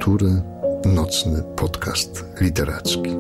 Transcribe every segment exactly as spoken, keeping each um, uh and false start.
literatury, nocny podcast literacki.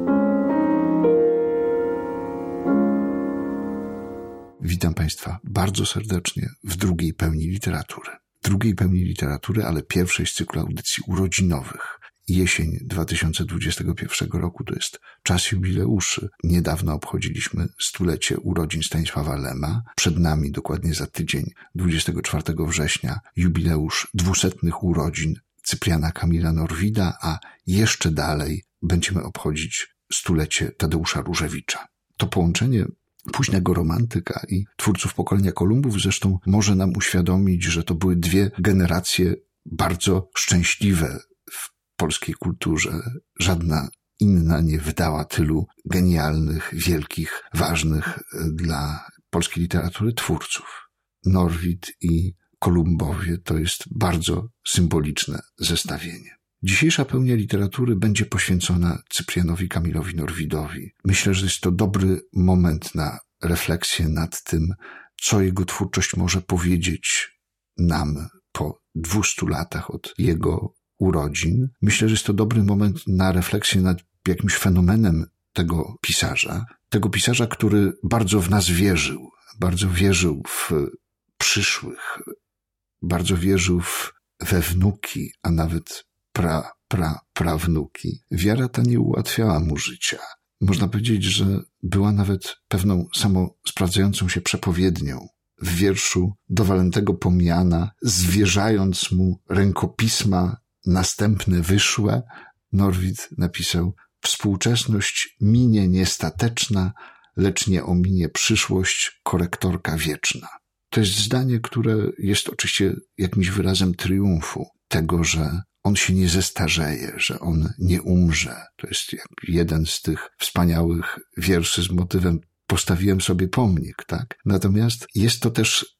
Witam Państwa bardzo serdecznie w drugiej pełni literatury. Drugiej pełni literatury, ale pierwszej z cyklu audycji urodzinowych. Jesień dwa tysiące dwudziestego pierwszego roku to jest czas jubileuszy. Niedawno obchodziliśmy stulecie urodzin Stanisława Lema. Przed nami dokładnie za tydzień, dwudziestego czwartego września, jubileusz dwusetnych urodzin Cypriana Kamila Norwida, a jeszcze dalej będziemy obchodzić stulecie Tadeusza Różewicza. To połączenie późnego romantyka i twórców pokolenia Kolumbów zresztą może nam uświadomić, że to były dwie generacje bardzo szczęśliwe w polskiej kulturze. Żadna inna nie wydała tylu genialnych, wielkich, ważnych dla polskiej literatury twórców. Norwid i Kolumbowie to jest bardzo symboliczne zestawienie. Dzisiejsza pełnia literatury będzie poświęcona Cyprianowi Kamilowi Norwidowi. Myślę, że jest to dobry moment na refleksję nad tym, co jego twórczość może powiedzieć nam po dwustu latach od jego urodzin. Myślę, że jest to dobry moment na refleksję nad jakimś fenomenem tego pisarza. Tego pisarza, który bardzo w nas wierzył. Bardzo wierzył w przyszłych. Bardzo wierzył w, we wnuki, a nawet pra, pra, prawnuki. Wiara ta nie ułatwiała mu życia. Można powiedzieć, że była nawet pewną samosprawdzającą się przepowiednią. W wierszu do Walentego Pomiana, zwierzając mu rękopisma następne wyszłe, Norwid napisał: współczesność minie niestateczna, lecz nie ominie przyszłość, korektorka wieczna. To jest zdanie, które jest oczywiście jakimś wyrazem triumfu tego, że on się nie zestarzeje, że on nie umrze. To jest jak jeden z tych wspaniałych wierszy z motywem postawiłem sobie pomnik, tak? Natomiast jest to też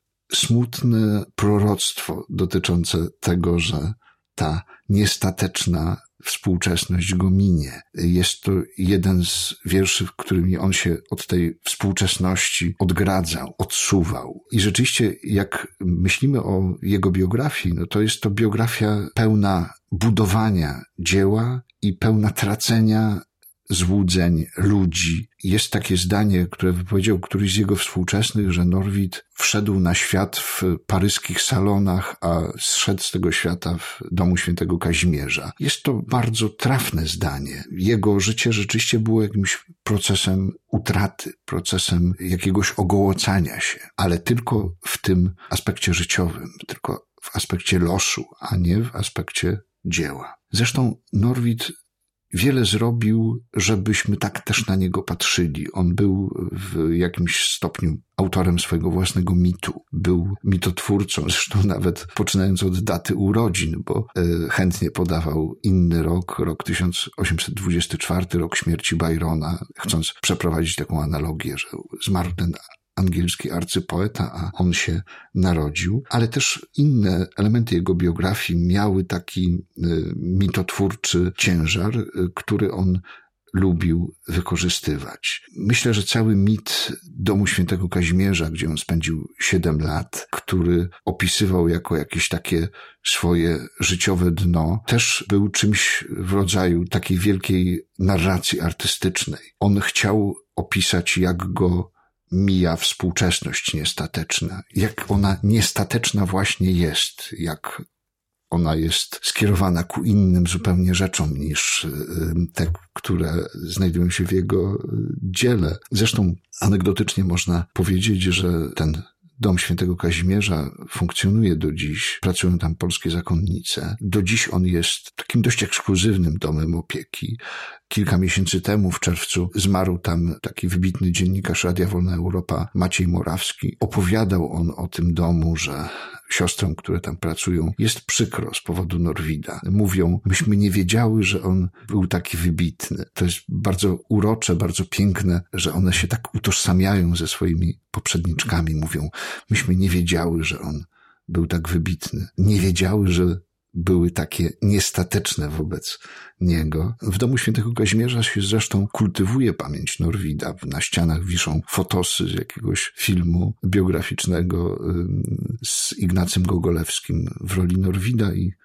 smutne proroctwo dotyczące tego, że ta niestateczna współczesność go minie. Jest to jeden z wierszy, którymi on się od tej współczesności odgradzał, odsuwał. I rzeczywiście, jak myślimy o jego biografii, no to jest to biografia pełna budowania dzieła i pełna tracenia złudzeń ludzi. Jest takie zdanie, które wypowiedział któryś z jego współczesnych, że Norwid wszedł na świat w paryskich salonach, a zszedł z tego świata w domu świętego Kazimierza. Jest to bardzo trafne zdanie. Jego życie rzeczywiście było jakimś procesem utraty, procesem jakiegoś ogołocania się, ale tylko w tym aspekcie życiowym, tylko w aspekcie losu, a nie w aspekcie dzieła. Zresztą Norwid wiele zrobił, żebyśmy tak też na niego patrzyli. On był w jakimś stopniu autorem swojego własnego mitu. Był mitotwórcą, zresztą nawet poczynając od daty urodzin, bo e, chętnie podawał inny rok, rok tysiąc osiemset dwudziesty czwarty, rok śmierci Byrona, chcąc przeprowadzić taką analogię, że zmarł ten angielski arcypoeta, a on się narodził, ale też inne elementy jego biografii miały taki y, mitotwórczy ciężar, y, który on lubił wykorzystywać. Myślę, że cały mit domu świętego Kazimierza, gdzie on spędził siedem lat, który opisywał jako jakieś takie swoje życiowe dno, też był czymś w rodzaju takiej wielkiej narracji artystycznej. On chciał opisać, jak go mija współczesność niestateczna, jak ona niestateczna właśnie jest, jak ona jest skierowana ku innym zupełnie rzeczom niż te, które znajdują się w jego dziele. Zresztą anegdotycznie można powiedzieć, że ten Dom Świętego Kazimierza funkcjonuje do dziś, pracują tam polskie zakonnice. Do dziś on jest takim dość ekskluzywnym domem opieki. Kilka miesięcy temu, w czerwcu, zmarł tam taki wybitny dziennikarz Radia Wolna Europa, Maciej Morawski. Opowiadał on o tym domu, że siostrom, które tam pracują, jest przykro z powodu Norwida. Mówią, myśmy nie wiedziały, że on był taki wybitny. To jest bardzo urocze, bardzo piękne, że one się tak utożsamiają ze swoimi poprzedniczkami. Mówią, myśmy nie wiedziały, że on był tak wybitny. Nie wiedziały, że były takie niestateczne wobec niego. W domu świętego Kazimierza się zresztą kultywuje pamięć Norwida. Na ścianach wiszą fotosy z jakiegoś filmu biograficznego z Ignacym Gogolewskim w roli Norwida i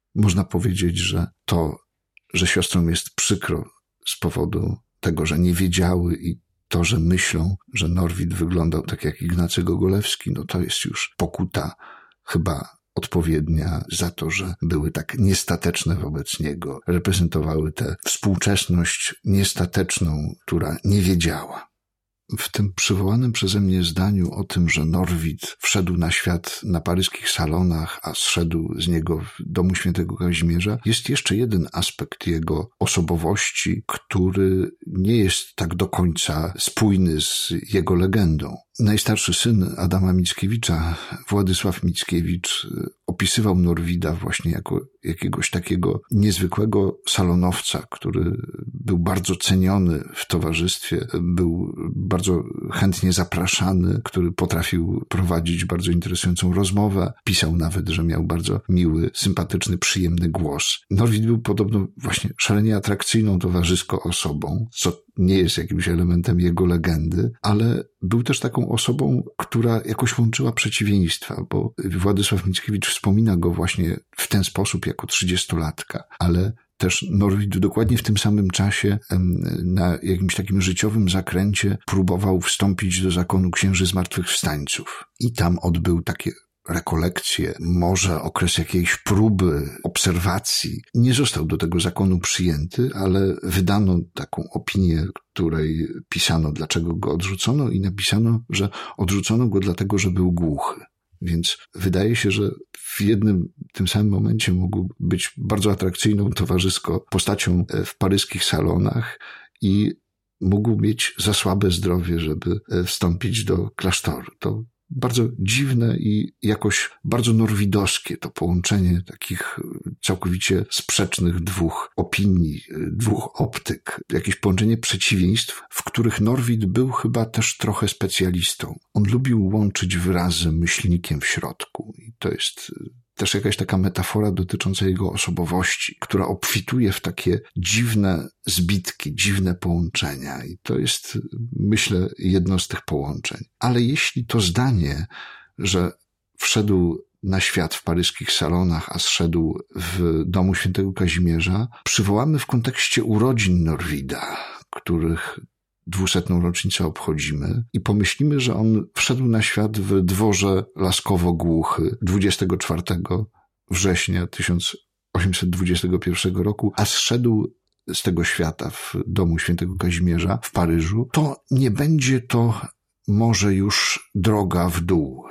Można powiedzieć, że to, że siostrom jest przykro z powodu tego, że nie wiedziały i to, że myślą, że Norwid wyglądał tak jak Ignacy Gogolewski, no to jest już pokuta chyba odpowiednia za to, że były tak niestateczne wobec niego, reprezentowały tę współczesność niestateczną, która nie wiedziała. W tym przywołanym przeze mnie zdaniu o tym, że Norwid wszedł na świat na paryskich salonach, a zszedł z niego w domu świętego Kazimierza, jest jeszcze jeden aspekt jego osobowości, który nie jest tak do końca spójny z jego legendą. Najstarszy syn Adama Mickiewicza, Władysław Mickiewicz, opisywał Norwida właśnie jako jakiegoś takiego niezwykłego salonowca, który był bardzo ceniony w towarzystwie, był bardzo chętnie zapraszany, który potrafił prowadzić bardzo interesującą rozmowę. Pisał nawet, że miał bardzo miły, sympatyczny, przyjemny głos. Norwid był podobno właśnie szalenie atrakcyjną towarzysko osobą, co nie jest jakimś elementem jego legendy, ale był też taką osobą, która jakoś łączyła przeciwieństwa, bo Władysław Mickiewicz wspomina go właśnie w ten sposób jako trzydziestolatka, ale też Norwid dokładnie w tym samym czasie na jakimś takim życiowym zakręcie próbował wstąpić do zakonu księży zmartwychwstańców i tam odbył takie rekolekcje, może okres jakiejś próby, obserwacji. Nie został do tego zakonu przyjęty, ale wydano taką opinię, której pisano, dlaczego go odrzucono i napisano, że odrzucono go dlatego, że był głuchy. Więc wydaje się, że w jednym tym samym momencie mógł być bardzo atrakcyjną towarzysko postacią w paryskich salonach i mógł mieć za słabe zdrowie, żeby wstąpić do klasztoru. To bardzo dziwne i jakoś bardzo norwidowskie to połączenie takich całkowicie sprzecznych dwóch opinii, dwóch optyk, jakieś połączenie przeciwieństw, w których Norwid był chyba też trochę specjalistą. On lubił łączyć wyrazy myślnikiem w środku i to jest też jakaś taka metafora dotycząca jego osobowości, która obfituje w takie dziwne zbitki, dziwne połączenia i to jest, myślę, jedno z tych połączeń. Ale jeśli to zdanie, że wszedł na świat w paryskich salonach, a zszedł w domu świętego Kazimierza, przywołamy w kontekście urodzin Norwida, których dwusetną rocznicę obchodzimy i pomyślimy, że on wszedł na świat w dworze Laskowo-Głuchy dwudziestego czwartego września tysiąc osiemset dwudziestego pierwszego roku, a zszedł z tego świata w domu świętego Kazimierza w Paryżu, to nie będzie to może już droga w dół.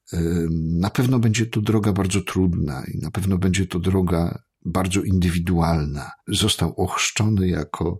Na pewno będzie to droga bardzo trudna i na pewno będzie to droga bardzo indywidualna. Został ochrzczony jako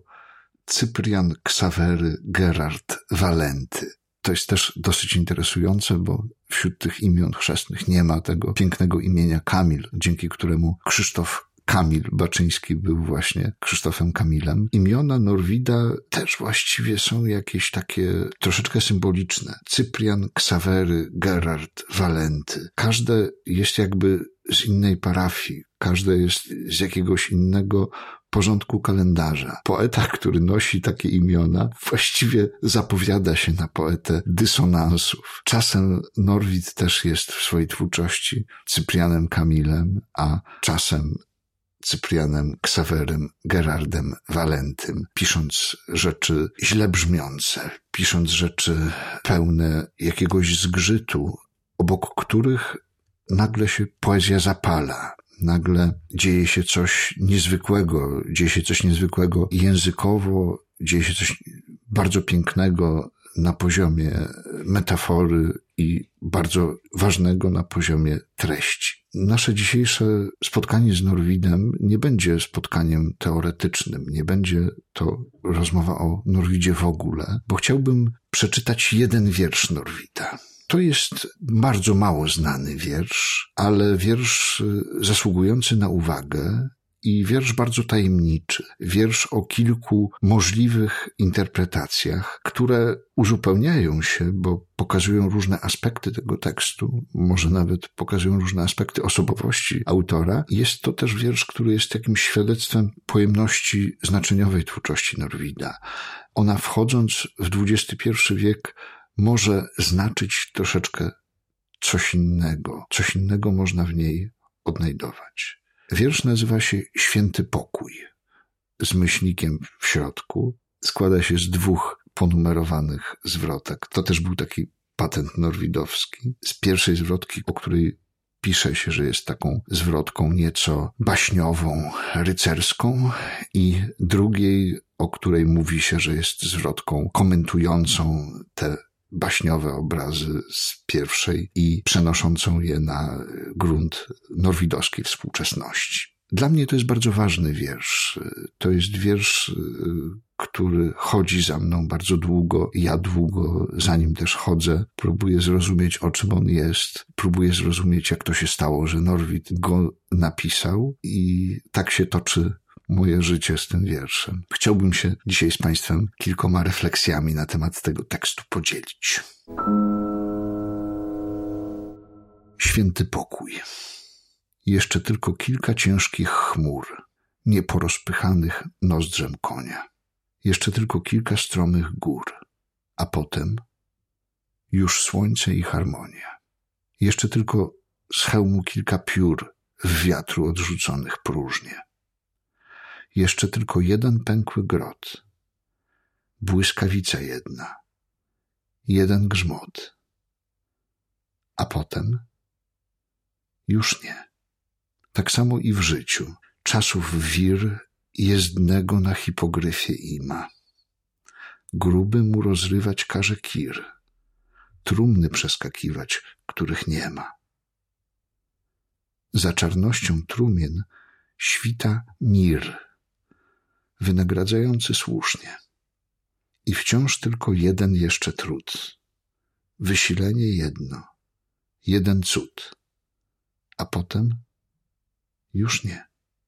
Cyprian Ksawery Gerard Walenty. To jest też dosyć interesujące, bo wśród tych imion chrzestnych nie ma tego pięknego imienia Kamil, dzięki któremu Krzysztof Kamil Baczyński był właśnie Krzysztofem Kamilem. Imiona Norwida też właściwie są jakieś takie troszeczkę symboliczne. Cyprian Ksawery Gerard Walenty. Każde jest jakby z innej parafii, każde jest z jakiegoś innego porządku kalendarza. Poeta, który nosi takie imiona, właściwie zapowiada się na poetę dysonansów. Czasem Norwid też jest w swojej twórczości Cyprianem Kamilem, a czasem Cyprianem Ksawerym Gerardem Walentym, pisząc rzeczy źle brzmiące, pisząc rzeczy pełne jakiegoś zgrzytu, obok których nagle się poezja zapala. Nagle dzieje się coś niezwykłego, dzieje się coś niezwykłego językowo, dzieje się coś bardzo pięknego na poziomie metafory i bardzo ważnego na poziomie treści. Nasze dzisiejsze spotkanie z Norwidem nie będzie spotkaniem teoretycznym, nie będzie to rozmowa o Norwidzie w ogóle, bo chciałbym przeczytać jeden wiersz Norwida. To jest bardzo mało znany wiersz, ale wiersz zasługujący na uwagę i wiersz bardzo tajemniczy. Wiersz o kilku możliwych interpretacjach, które uzupełniają się, bo pokazują różne aspekty tego tekstu, może nawet pokazują różne aspekty osobowości autora. Jest to też wiersz, który jest jakimś świadectwem pojemności znaczeniowej twórczości Norwida. Ona, wchodząc w dwudziesty pierwszy wiek, może znaczyć troszeczkę coś innego. Coś innego można w niej odnajdować. Wiersz nazywa się Święty Pokój, z myślnikiem w środku. Składa się z dwóch ponumerowanych zwrotek. To też był taki patent norwidowski. Z pierwszej zwrotki, o której pisze się, że jest taką zwrotką nieco baśniową, rycerską, i drugiej, o której mówi się, że jest zwrotką komentującą te baśniowe obrazy z pierwszej i przenoszącą je na grunt norwidowskiej współczesności. Dla mnie to jest bardzo ważny wiersz. To jest wiersz, który chodzi za mną bardzo długo. Ja długo za nim też chodzę. Próbuję zrozumieć, o czym on jest. Próbuję zrozumieć, jak to się stało, że Norwid go napisał, i tak się toczy moje życie z tym wierszem. Chciałbym się dzisiaj z Państwem kilkoma refleksjami na temat tego tekstu podzielić. Święty Pokój. Jeszcze tylko kilka ciężkich chmur, nieporozpychanych nozdrzem konia. Jeszcze tylko kilka stromych gór, a potem już słońce i harmonia. Jeszcze tylko z hełmu kilka piór w wiatru odrzuconych próżnie. Jeszcze tylko jeden pękły grot, błyskawica jedna, jeden grzmot, a potem już nie. Tak samo i w życiu. Czasów wir jezdnego na hipogryfie ima. Gruby mu rozrywać każe kir, trumny przeskakiwać, których nie ma. Za czarnością trumien świta mir, wynagradzający słusznie. I wciąż tylko jeden jeszcze trud, wysilenie jedno, jeden cud, a potem już nie.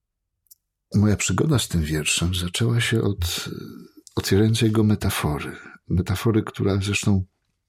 Moja przygoda z tym wierszem zaczęła się od otwierającej go metafory. Metafory, która zresztą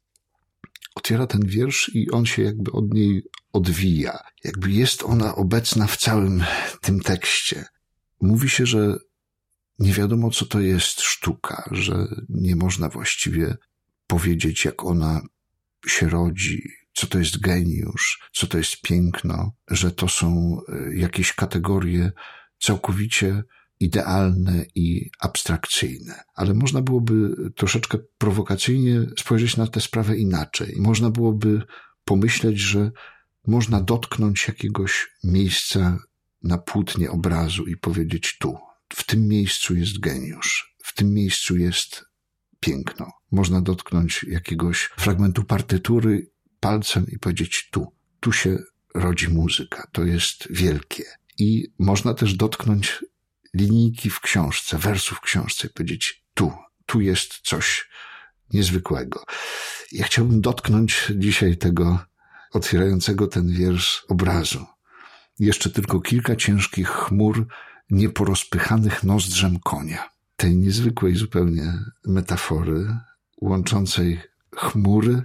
otwiera ten wiersz i on się jakby od niej odwija. Jakby jest ona obecna w całym tym tekście. Mówi się, że nie wiadomo, co to jest sztuka, że nie można właściwie powiedzieć, jak ona się rodzi, co to jest geniusz, co to jest piękno, że to są jakieś kategorie całkowicie idealne i abstrakcyjne. Ale można byłoby troszeczkę prowokacyjnie spojrzeć na tę sprawę inaczej. Można byłoby pomyśleć, że można dotknąć jakiegoś miejsca na płótnie obrazu i powiedzieć tu, w tym miejscu jest geniusz, w tym miejscu jest piękno. Można dotknąć jakiegoś fragmentu partytury palcem i powiedzieć tu, tu się rodzi muzyka, to jest wielkie. I można też dotknąć linijki w książce, wersów w książce i powiedzieć tu, tu jest coś niezwykłego. Ja chciałbym dotknąć dzisiaj tego otwierającego ten wiersz obrazu. Jeszcze tylko kilka ciężkich chmur nieporozpychanych nozdrzem konia. Tej niezwykłej zupełnie metafory łączącej chmury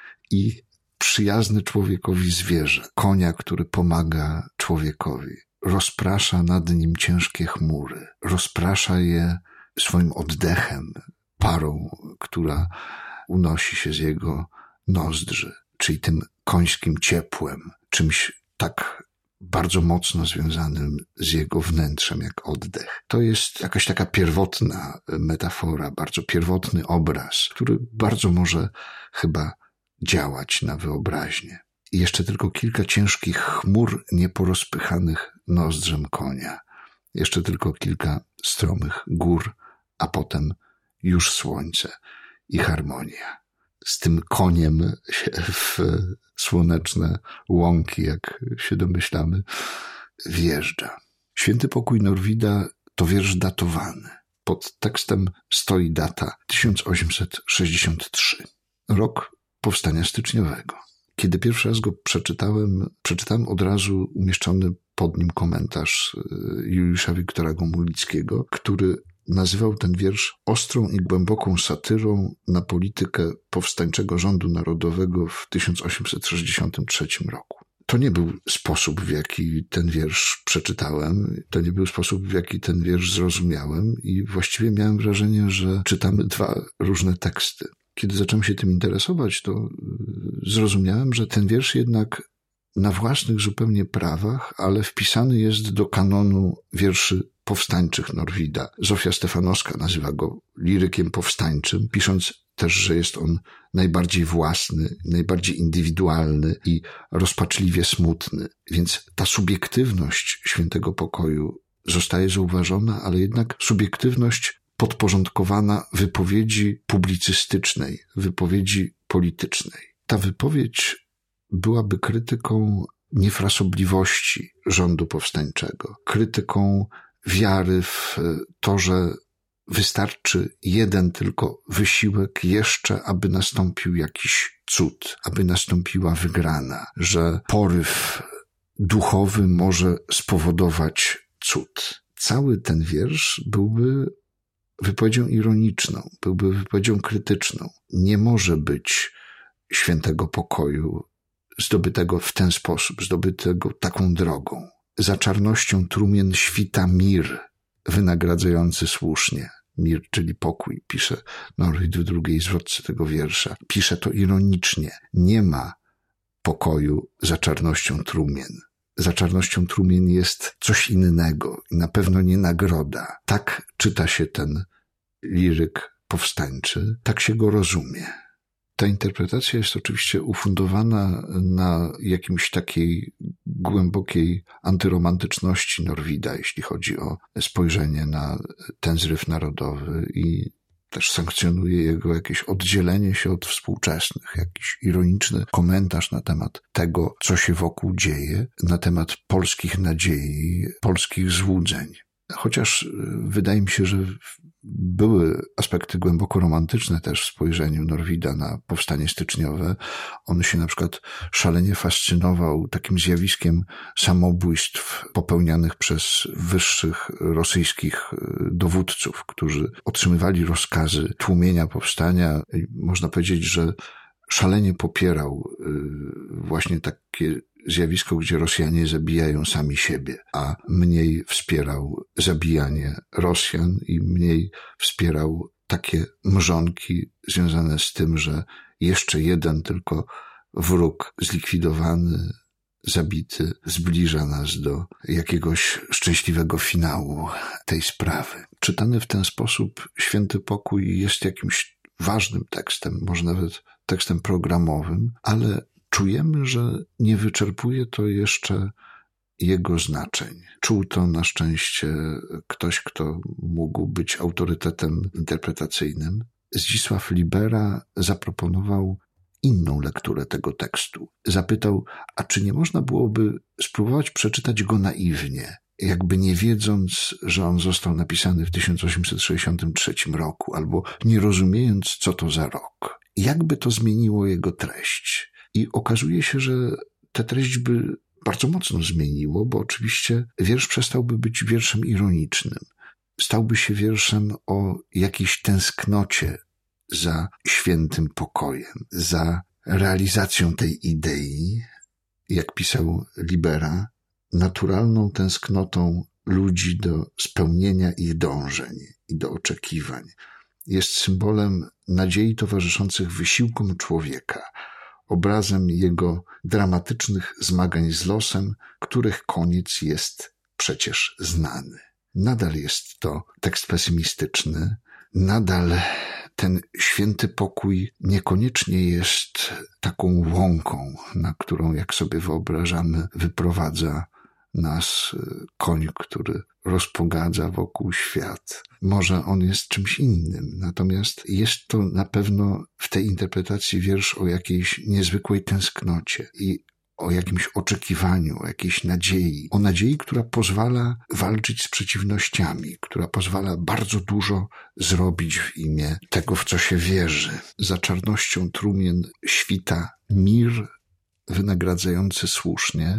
i przyjazny człowiekowi zwierzę. Konia, który pomaga człowiekowi. Rozprasza nad nim ciężkie chmury. Rozprasza je swoim oddechem, parą, która unosi się z jego nozdrzy, czyli tym końskim ciepłem, czymś tak bardzo mocno związanym z jego wnętrzem, jak oddech. To jest jakaś taka pierwotna metafora, bardzo pierwotny obraz, który bardzo może chyba działać na wyobraźnię. I jeszcze tylko kilka ciężkich chmur nieporozpychanych nozdrzem konia. Jeszcze tylko kilka stromych gór, a potem już słońce i harmonia. Z tym koniem w słoneczne łąki, jak się domyślamy, wjeżdża. Święty Pokój Norwida to wiersz datowany. Pod tekstem stoi data tysiąc osiemset sześćdziesiąty trzeci. Rok powstania styczniowego. Kiedy pierwszy raz go przeczytałem, przeczytałem od razu umieszczony pod nim komentarz Juliusza Wiktora Gomulickiego, który nazywał ten wiersz ostrą i głęboką satyrą na politykę powstańczego rządu narodowego w tysiąc osiemset sześćdziesiątym trzecim roku. To nie był sposób, w jaki ten wiersz przeczytałem, to nie był sposób, w jaki ten wiersz zrozumiałem i właściwie miałem wrażenie, że czytamy dwa różne teksty. Kiedy zacząłem się tym interesować, to zrozumiałem, że ten wiersz jednak na własnych zupełnie prawach, ale wpisany jest do kanonu wierszy powstańczych Norwida. Zofia Stefanowska nazywa go lirykiem powstańczym, pisząc też, że jest on najbardziej własny, najbardziej indywidualny i rozpaczliwie smutny. Więc ta subiektywność Świętego Pokoju zostaje zauważona, ale jednak subiektywność podporządkowana wypowiedzi publicystycznej, wypowiedzi politycznej. Ta wypowiedź byłaby krytyką niefrasobliwości rządu powstańczego, krytyką wiary w to, że wystarczy jeden tylko wysiłek jeszcze, aby nastąpił jakiś cud, aby nastąpiła wygrana, że poryw duchowy może spowodować cud. Cały ten wiersz byłby wypowiedzią ironiczną, byłby wypowiedzią krytyczną. Nie może być Świętego Pokoju zdobytego w ten sposób, zdobytego taką drogą. Za czarnością trumien świta mir, wynagradzający słusznie. Mir, czyli pokój, pisze Norwid w drugiej zwrotce tego wiersza. Pisze to ironicznie. Nie ma pokoju za czarnością trumien. Za czarnością trumien jest coś innego i na pewno nie nagroda. Tak czyta się ten liryk powstańczy, tak się go rozumie. Ta interpretacja jest oczywiście ufundowana na jakimś takiej głębokiej antyromantyczności Norwida, jeśli chodzi o spojrzenie na ten zryw narodowy i też sankcjonuje jego jakieś oddzielenie się od współczesnych, jakiś ironiczny komentarz na temat tego, co się wokół dzieje, na temat polskich nadziei, polskich złudzeń. Chociaż wydaje mi się, że były aspekty głęboko romantyczne też w spojrzeniu Norwida na powstanie styczniowe. On się na przykład szalenie fascynował takim zjawiskiem samobójstw popełnianych przez wyższych rosyjskich dowódców, którzy otrzymywali rozkazy tłumienia powstania. Można powiedzieć, że szalenie popierał właśnie takie zjawisko, gdzie Rosjanie zabijają sami siebie, a mniej wspierał zabijanie Rosjan i mniej wspierał takie mrzonki związane z tym, że jeszcze jeden tylko wróg zlikwidowany, zabity zbliża nas do jakiegoś szczęśliwego finału tej sprawy. Czytany w ten sposób Święty Pokój jest jakimś ważnym tekstem, może nawet tekstem programowym, ale czujemy, że nie wyczerpuje to jeszcze jego znaczeń. Czuł to na szczęście ktoś, kto mógł być autorytetem interpretacyjnym. Zdzisław Libera zaproponował inną lekturę tego tekstu. Zapytał, a czy nie można byłoby spróbować przeczytać go naiwnie, jakby nie wiedząc, że on został napisany w tysiąc osiemset sześćdziesiątym trzecim roku, albo nie rozumiejąc, co to za rok. Jakby to zmieniło jego treść? I okazuje się, że tę treść by bardzo mocno zmieniło, bo oczywiście wiersz przestałby być wierszem ironicznym. Stałby się wierszem o jakiejś tęsknocie za świętym pokojem, za realizacją tej idei, jak pisał Libera, naturalną tęsknotą ludzi do spełnienia ich dążeń i do oczekiwań. Jest symbolem nadziei towarzyszących wysiłkom człowieka, obrazem jego dramatycznych zmagań z losem, których koniec jest przecież znany. Nadal jest to tekst pesymistyczny, nadal ten święty pokój niekoniecznie jest taką łąką, na którą, jak sobie wyobrażamy, wyprowadza nas koń, który rozpogadza wokół świat. Może on jest czymś innym, natomiast jest to na pewno w tej interpretacji wiersz o jakiejś niezwykłej tęsknocie i o jakimś oczekiwaniu, o jakiejś nadziei. O nadziei, która pozwala walczyć z przeciwnościami, która pozwala bardzo dużo zrobić w imię tego, w co się wierzy. Za czarnością trumien świta mir wynagradzający słusznie,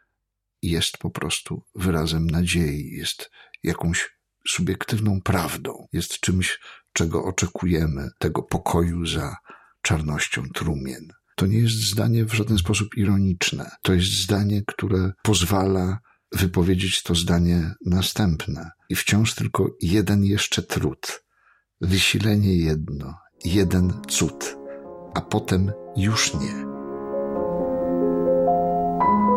jest po prostu wyrazem nadziei, jest jakąś subiektywną prawdą, jest czymś, czego oczekujemy, tego pokoju za czarnością trumien. To nie jest zdanie w żaden sposób ironiczne. To jest zdanie, które pozwala wypowiedzieć to zdanie następne. I wciąż tylko jeden jeszcze trud, wysilenie jedno, jeden cud, a potem już nie.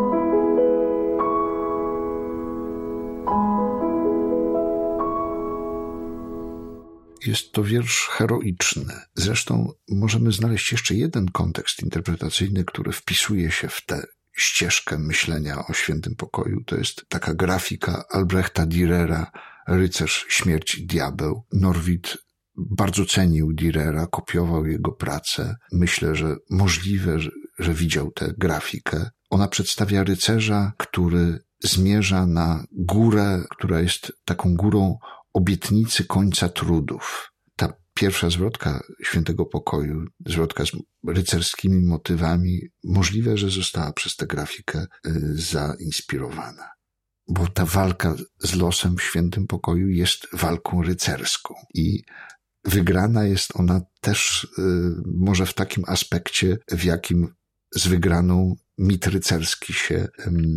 Jest to wiersz heroiczny. Zresztą możemy znaleźć jeszcze jeden kontekst interpretacyjny, który wpisuje się w tę ścieżkę myślenia o świętym pokoju. To jest taka grafika Albrechta Dürera, Rycerz, śmierć i diabeł. Norwid bardzo cenił Dürera, kopiował jego pracę. Myślę, że możliwe, że, że widział tę grafikę. Ona przedstawia rycerza, który zmierza na górę, która jest taką górą obietnicy końca trudów. Ta pierwsza zwrotka Świętego Pokoju, zwrotka z rycerskimi motywami, możliwe, że została przez tę grafikę zainspirowana. Bo ta walka z losem w Świętym Pokoju jest walką rycerską i wygrana jest ona też może w takim aspekcie, w jakim z wygraną mit rycerski się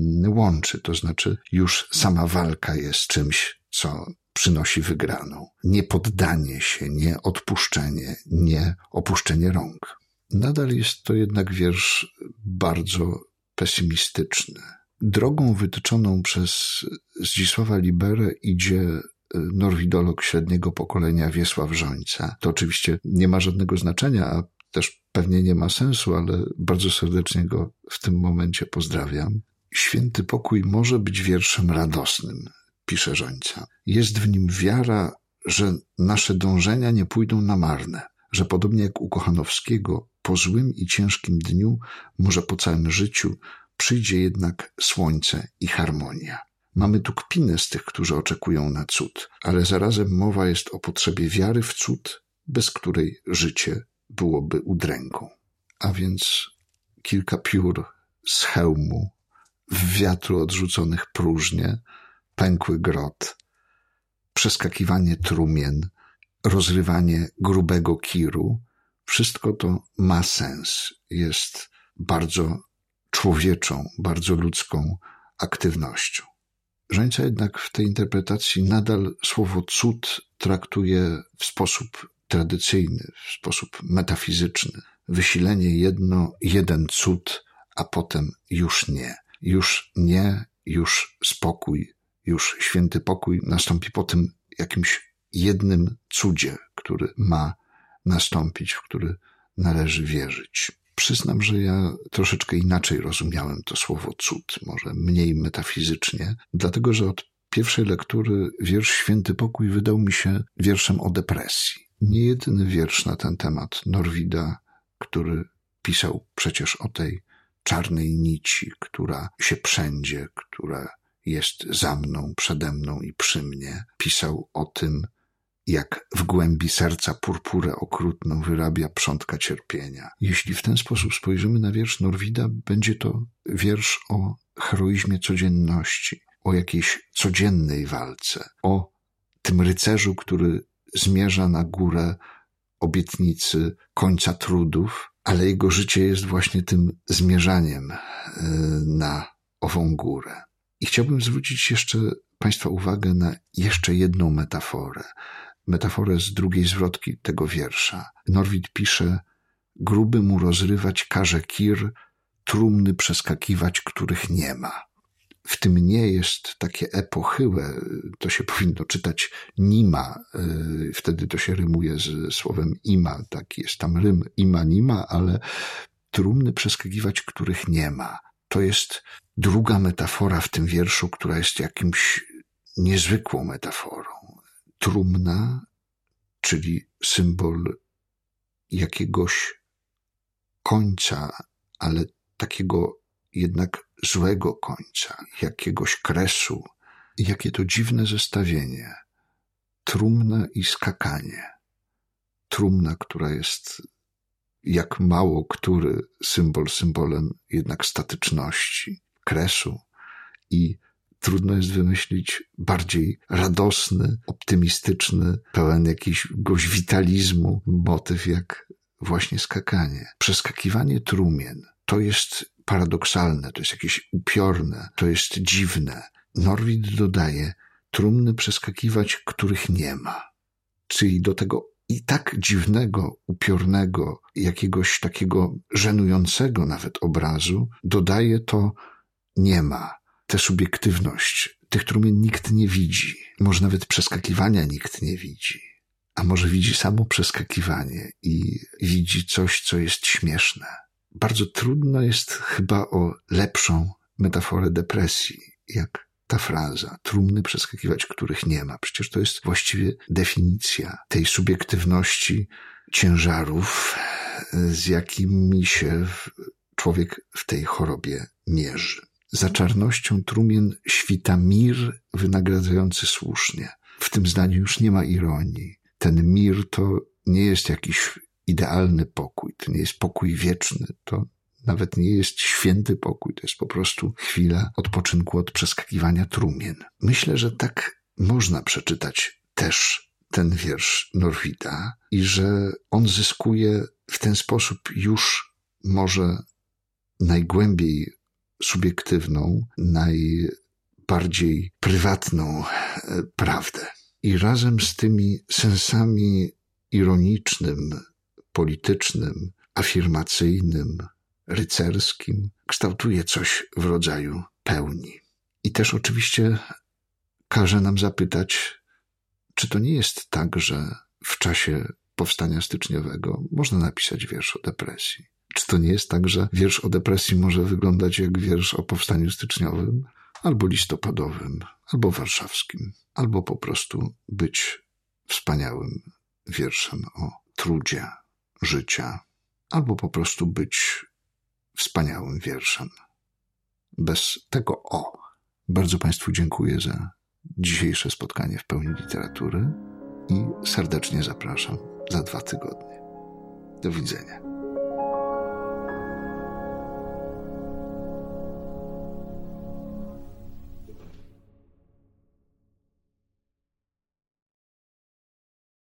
łączy. To znaczy już sama walka jest czymś, co przynosi wygraną. Nie poddanie się, nie odpuszczenie, nie opuszczenie rąk. Nadal jest to jednak wiersz bardzo pesymistyczny. Drogą wytyczoną przez Zdzisława Liberę idzie norwidolog średniego pokolenia Wiesław Żońca. To oczywiście nie ma żadnego znaczenia, a też pewnie nie ma sensu, ale bardzo serdecznie go w tym momencie pozdrawiam. Święty Pokój może być wierszem radosnym, pisze Żońca. Jest w nim wiara, że nasze dążenia nie pójdą na marne, że podobnie jak u Kochanowskiego, po złym i ciężkim dniu, może po całym życiu, przyjdzie jednak słońce i harmonia. Mamy tu kpinę z tych, którzy oczekują na cud, ale zarazem mowa jest o potrzebie wiary w cud, bez której życie byłoby udręką. A więc kilka piór z hełmu, w wiatru odrzuconych próżnie, pękły grot, przeskakiwanie trumien, rozrywanie grubego kiru, wszystko to ma sens, jest bardzo człowieczą, bardzo ludzką aktywnością. Żońca jednak w tej interpretacji nadal słowo cud traktuje w sposób tradycyjny, w sposób metafizyczny. Wysilenie jedno, jeden cud, a potem już nie. Już nie, już spokój, już święty pokój nastąpi po tym jakimś jednym cudzie, który ma nastąpić, w który należy wierzyć. Przyznam, że ja troszeczkę inaczej rozumiałem to słowo cud, może mniej metafizycznie, dlatego że od pierwszej lektury wiersz Święty Pokój wydał mi się wierszem o depresji. Nie jedyny wiersz na ten temat Norwida, który pisał przecież o tej czarnej nici, która się przędzie, która jest za mną, przede mną i przy mnie. Pisał o tym, jak w głębi serca purpurę okrutną wyrabia przątka cierpienia. Jeśli w ten sposób spojrzymy na wiersz Norwida, będzie to wiersz o heroizmie codzienności, o jakiejś codziennej walce, o tym rycerzu, który zmierza na górę obietnicy końca trudów, ale jego życie jest właśnie tym zmierzaniem na ową górę. I chciałbym zwrócić jeszcze Państwa uwagę na jeszcze jedną metaforę. Metaforę z drugiej zwrotki tego wiersza. Norwid pisze: gruby mu rozrywać każe kir, trumny przeskakiwać, których nie ma. W tym nie jest takie e pochyłe, to się powinno czytać nima, wtedy to się rymuje z słowem ima, taki jest tam rym ima nima, ale trumny przeskakiwać, których nie ma. To jest druga metafora w tym wierszu, która jest jakimś niezwykłą metaforą. Trumna, czyli symbol jakiegoś końca, ale takiego jednak złego końca, jakiegoś kresu. Jakie to dziwne zestawienie. Trumna i skakanie. Trumna, która jest jak mało który symbol symbolem jednak statyczności, kresu, i trudno jest wymyślić bardziej radosny, optymistyczny, pełen jakiegoś witalizmu motyw jak właśnie skakanie. Przeskakiwanie trumien to jest paradoksalne, to jest jakieś upiorne, to jest dziwne. Norwid dodaje: trumny przeskakiwać, których nie ma. Czyli do tego i tak dziwnego, upiornego, jakiegoś takiego żenującego nawet obrazu dodaje to nie ma. Tę subiektywność. Tych trumien nikt nie widzi. Może nawet przeskakiwania nikt nie widzi. a może widzi samo przeskakiwanie i widzi coś, co jest śmieszne. Bardzo trudno jest chyba o lepszą metaforę depresji, jak ta fraza, trumny przeskakiwać, których nie ma. Przecież to jest właściwie definicja tej subiektywności ciężarów, z jakimi się człowiek w tej chorobie mierzy. Za czarnością trumien świta mir wynagradzający słusznie. W tym zdaniu już nie ma ironii. Ten mir to nie jest jakiś idealny pokój, to nie jest pokój wieczny, to nawet nie jest święty pokój, to jest po prostu chwila odpoczynku od przeskakiwania trumien. Myślę, że tak można przeczytać też ten wiersz Norwida i że on zyskuje w ten sposób już może najgłębiej subiektywną, najbardziej prywatną prawdę. I razem z tymi sensami ironicznym, politycznym, afirmacyjnym, rycerskim kształtuje coś w rodzaju pełni. I też oczywiście każe nam zapytać, czy to nie jest tak, że w czasie powstania styczniowego można napisać wiersz o depresji? Czy to nie jest tak, że wiersz o depresji może wyglądać jak wiersz o powstaniu styczniowym, albo listopadowym, albo warszawskim, albo po prostu być wspaniałym wierszem o trudzie życia, albo po prostu być wspaniałym wierszem bez tego o. Bardzo Państwu dziękuję za dzisiejsze spotkanie w Pełni Literatury i serdecznie zapraszam za dwa tygodnie. Do widzenia.